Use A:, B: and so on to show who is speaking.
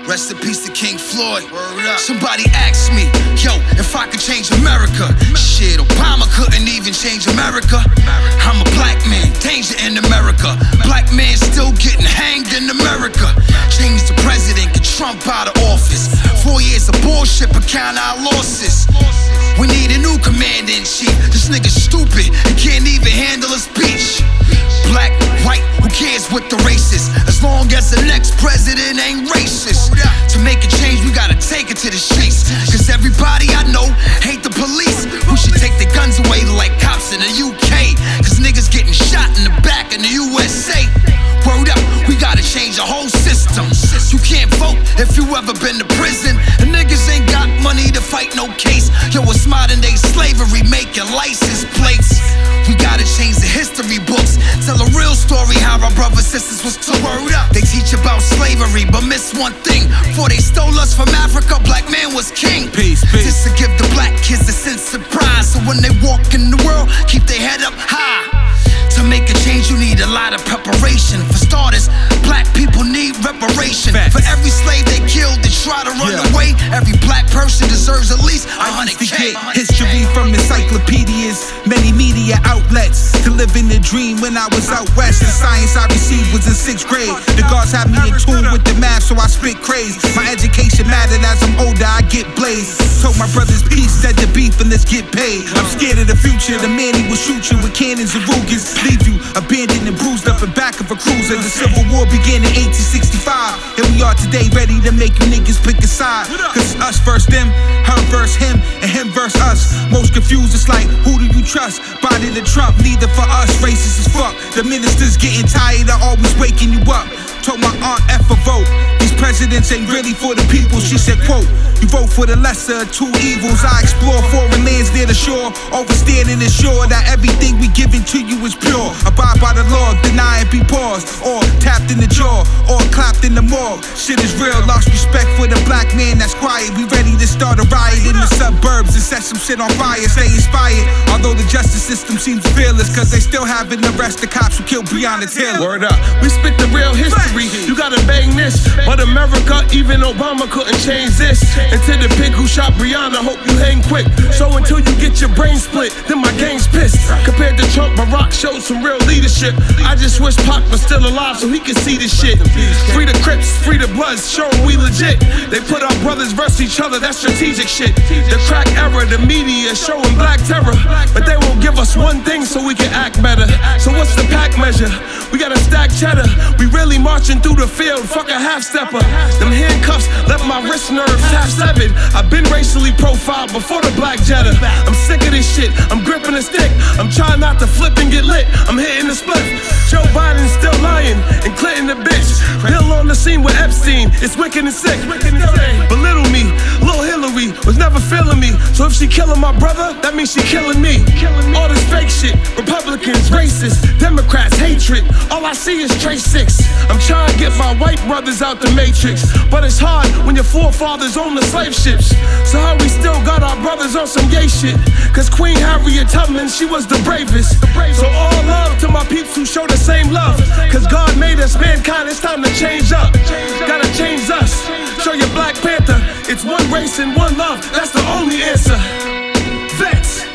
A: Rest in peace to King Floyd. Somebody asked me, yo, if I could change America. Shit, Obama couldn't even change America. I'm a black man, danger in America. Black man still getting hanged in America. Change the president, get Trump out of office. 4 years of bullshit, but count our losses. We need a new commander-in-chief. This nigga's stupid, he can't even handle a speech. Black, white, who cares what the race is? As long as the next president ain't racist. To make a change, we gotta take it to the streets. Cause everybody I know hate the police. We should take the guns away like cops in the UK. Cause niggas getting shot in the back in the USA. Word up, we gotta change the whole system. You can't vote if you ever been to prison. And niggas ain't got money to fight no case. Yo, it's modern day slavery making license plates. We gotta change the history books. Tell a real story how our brothers sisters was took. Word up, they teach about slavery but miss one thing. Before they stole us from Africa, black man was king.
B: Peace, peace.
A: This to give the black kids a sense of pride. So when they walk in the world, keep their head up high. To make a change, you need a lot of preparation. For starters, black people need reparation.
B: Facts.
A: For every slave they killed, they try to run away. Every black person deserves at least $100K.
B: History from encyclopedias, many media outlets. To live in the dream when I was out west. The science I received was in 6th grade. The guards had me in tune with the math, so I spit craze. My education mattered. As I'm older, I get blazed. Told my brothers peace, said the beef, and let's get paid. I'm scared of the future. The man he will shoot you with cannons and Rugers. Leave you abandoned and bruised up in back of a cruiser. The Civil War began in 1865. Here we are today, ready to make you niggas pick a side. Cause it's us versus them, her versus him, and him versus us. Most confused, it's like, who do you trust? Biden or Trump, neither for us, racist as fuck. The ministers getting tired of always waking you up. Told my aunt F a vote. These presidents ain't really for the people. She said, quote, you vote for the lesser of two evils. I explore foreign lands near the shore, oversteered and ensure that everything we giving to you is pure. Abide by the law, deny and be paused, or tapped in the jaw, or clapped in the morgue. Shit is real, lost respect for the black man that's quiet. We ready to start a riot in the suburbs and set some shit on fire. Stay inspired, although the justice system seems fearless, cause they still haven't arrested the cops who killed Breonna Taylor.
C: Word up, we spit the real history. You gotta bang this, but America, even Obama couldn't change this. And to the pig who shot Breonna, hope you hang quick. So until you get your brain split, then my gang's pissed. Compared to Trump, Barack showed some real leadership. I just wish Pac was still alive so he could see this shit. Free the Crips, free the Bloods, show them we legit. They put our brothers versus each other, that's strategic shit. The crack era, the media showing black terror, but they won't give us one thing so we can act better. So what's the pack measure? We gotta stack cheddar. We really marching through the field, fuck a half-stepper. Them handcuffs left my wrist nerves half-severed. I've been racially profiled before the black Jetta. I'm sick of this shit, I'm gripping a stick. I'm trying not to flip and get lit, I'm hitting the split. Joe Biden's still lying and Clinton the bitch. Bill on the scene with Epstein, it's wicked and sick. Belittle me, Lil Hillary was never feeling me. So if she killing my brother, that means she killing me. All this fake shit, Republicans, racists, Democrats, hatred. All I see is Trace 6. I'm trying to get my white brothers out the matrix, but it's hard when your forefathers own the slave ships. So how we still got our brothers on some gay shit? Cause Queen Harriet Tubman, she was the bravest. So all love to my peeps who show the same love. Cause God made us mankind, it's time to change up. Gotta change us. Show your Black Panther, it's one race and one love, that's the only answer. Vets.